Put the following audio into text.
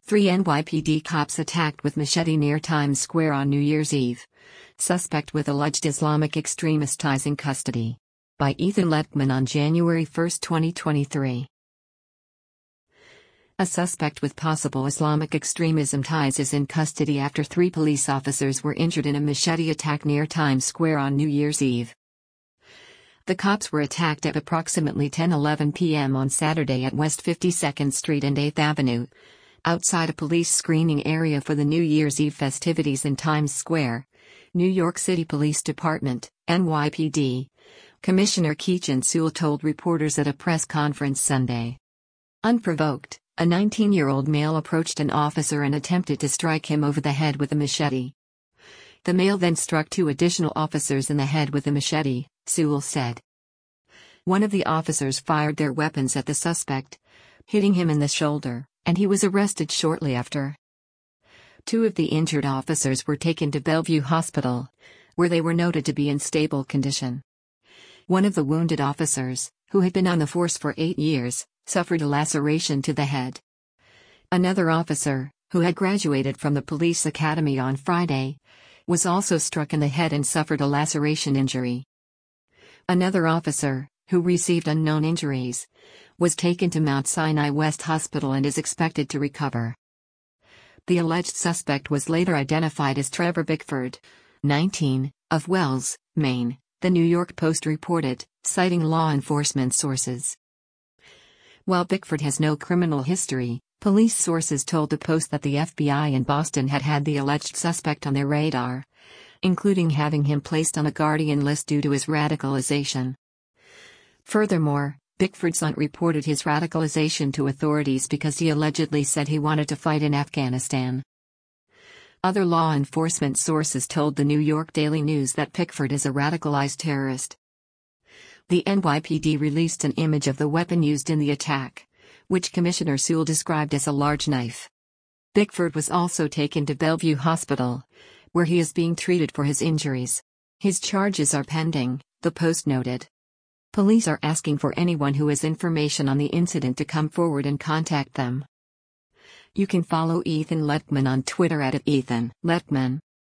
Three NYPD cops attacked with machete near Times Square on New Year's Eve. Suspect with alleged Islamic extremist ties in custody. By Ethan Letman on January 1, 2023. A suspect with possible Islamic extremism ties is in custody after three police officers were injured in a machete attack near Times Square on New Year's Eve. The cops were attacked at approximately 10:11 p.m. on Saturday at West 52nd Street and 8th Avenue, outside a police screening area for the New Year's Eve festivities in Times Square. New York City Police Department, NYPD. Commissioner Keechant Sewell told reporters at a press conference Sunday. Unprovoked, a 19-year-old male approached an officer and attempted to strike him over the head with a machete. The male then struck two additional officers in the head with a machete, Sewell said. One of the officers fired their weapons at the suspect, hitting him in the shoulder, and he was arrested shortly after. Two of the injured officers were taken to Bellevue Hospital, where they were noted to be in stable condition. One of the wounded officers, who had been on the force for 8 years, suffered a laceration to the head. Another officer, who had graduated from the police academy on Friday, was also struck in the head and suffered a laceration injury. Another officer, who received unknown injuries, was taken to Mount Sinai West Hospital and is expected to recover. The alleged suspect was later identified as Trevor Bickford, 19, of Wells, Maine, the New York Post reported, citing law enforcement sources. While Bickford has no criminal history, police sources told the Post that the FBI in Boston had the alleged suspect on their radar, including having him placed on a guardian list due to his radicalization. Furthermore, Bickford's aunt reported his radicalization to authorities because he allegedly said he wanted to fight in Afghanistan. Other law enforcement sources told the New York Daily News that Bickford is a radicalized terrorist. The NYPD released an image of the weapon used in the attack, which Commissioner Sewell described as a large knife. Bickford was also taken to Bellevue Hospital, where he is being treated for his injuries. His charges are pending, the Post noted. Police are asking for anyone who has information on the incident to come forward and contact them. You can follow Ethan Letman on Twitter at Ethan Letman.